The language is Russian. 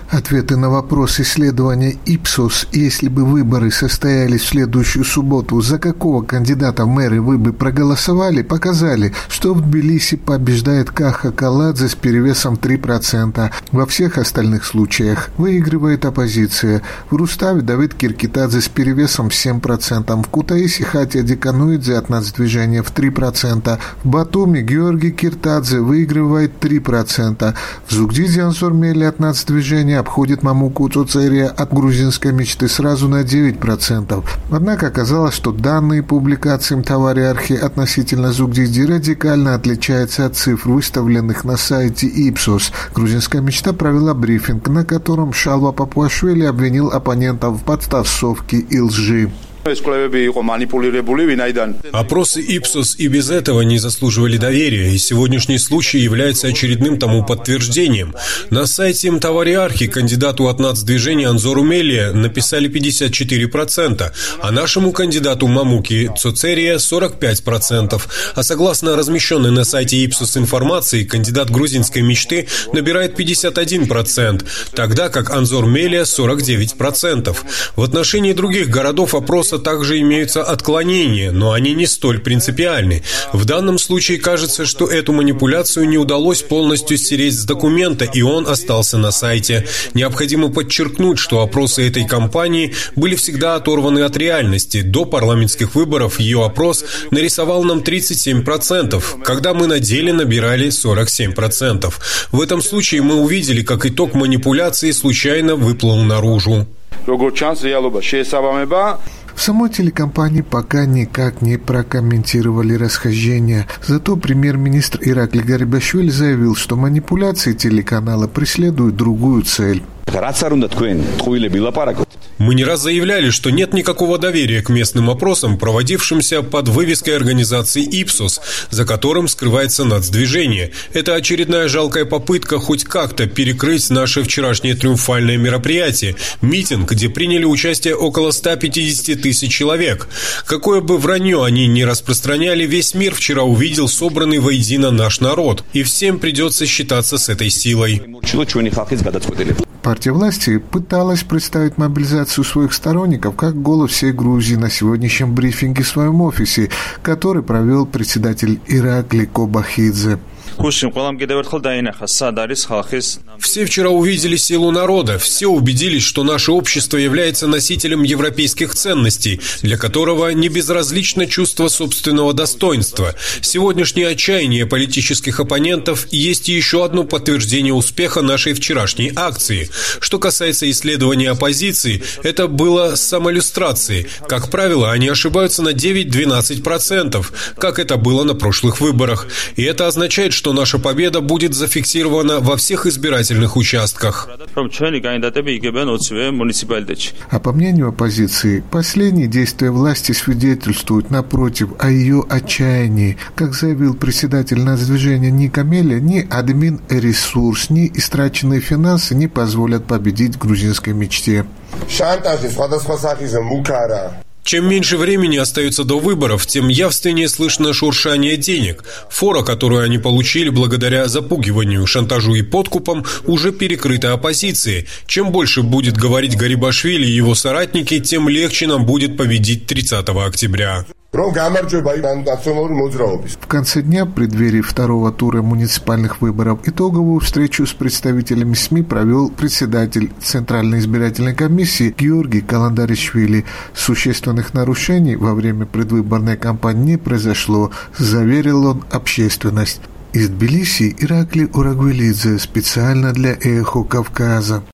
Ответы на вопрос исследования Ipsos: если бы выборы состоялись в следующую субботу, за какого кандидата в мэры вы бы проголосовали, показали, что в Тбилиси побеждает Каха Каладзе с перевесом 3%. Во всех остальных случаях выигрывает оппозиция. В Руставе Давид Киркитадзе с перевесом 7%, в Кутаиси Хатия Дикануидзе от нацдвижения в 3%, в Батуми Георгий Киртадзе выигрывает 3%, в Зугдиде Анзор Мели от нацдвижения обходит Мамуку Цоцерия от грузинской мечты сразу на 9%. Однако оказалось, что данные публикации Мтавари Архи относительно Зугдиди радикально отличаются от цифр, выставленных на сайте Ipsos. Грузинская мечта провела брифинг, на котором Шалва Папуашвили обвинил оппонентов в подтасовке и лжи. Опросы Ipsos и без этого не заслуживали доверия, и сегодняшний случай является очередным тому подтверждением. На сайте Мтавари Архи кандидату от нацдвижения Анзору Мелия написали 54%, а нашему кандидату Мамуки Цоцерия 45%. А согласно размещенной на сайте Ipsos информации, кандидат грузинской мечты набирает 51%, тогда как Анзор Мелия 49%. В отношении других городов опроса также имеются отклонения, но они не столь принципиальны. В данном случае кажется, что эту манипуляцию не удалось полностью стереть с документа, и он остался на сайте. Необходимо подчеркнуть, что опросы этой кампании были всегда оторваны от реальности. До парламентских выборов ее опрос нарисовал нам 37%, когда мы на деле набирали 47%. В этом случае мы увидели, как итог манипуляции случайно выплыл наружу. В самой телекомпании пока никак не прокомментировали расхождения. Зато премьер-министр Иракли Гарибашвили заявил, что манипуляции телеканала преследуют другую цель. Мы не раз заявляли, что нет никакого доверия к местным опросам, проводившимся под вывеской организации Ipsos, за которым скрывается нацдвижение. Это очередная жалкая попытка хоть как-то перекрыть наше вчерашнее триумфальное мероприятие – митинг, где приняли участие около 150 тысяч человек. Какое бы вранье они ни распространяли, весь мир вчера увидел собранный воедино наш народ, и всем придется считаться с этой силой. Партия власти пыталась представить мобилизацию своих сторонников как голос всей Грузии на сегодняшнем брифинге в своем офисе, который провел председатель Иракли Кобахидзе. Все вчера увидели силу народа, все убедились, что наше общество является носителем европейских ценностей, для которого не безразлично чувство собственного достоинства. Сегодняшнее отчаяние политических оппонентов есть еще одно подтверждение успеха нашей вчерашней акции. Что касается исследования оппозиции, это было самолюстрацией. Как правило, они ошибаются на 9-12%, как это было на прошлых выборах. И это означает, что наша победа будет зафиксирована во всех избирательных участках. А по мнению оппозиции, последние действия власти свидетельствуют, напротив, о ее отчаянии. Как заявил председатель нацдвижения Ника Мели, ни админ-ресурс, ни истраченные финансы не позволят победить грузинской мечте. Чем меньше времени остается до выборов, тем явственнее слышно шуршание денег. Фора, которую они получили благодаря запугиванию, шантажу и подкупам, уже перекрыта оппозицией. Чем больше будет говорить Гарибашвили и его соратники, тем легче нам будет победить 30 октября. В конце дня, в преддверии второго тура муниципальных выборов, итоговую встречу с представителями СМИ провел председатель Центральной избирательной комиссии Георгий Каландаришвили. Существенных нарушений во время предвыборной кампании не произошло, заверил он общественность. Из Тбилиси Иракли Урагвелидзе специально для «Эхо Кавказа».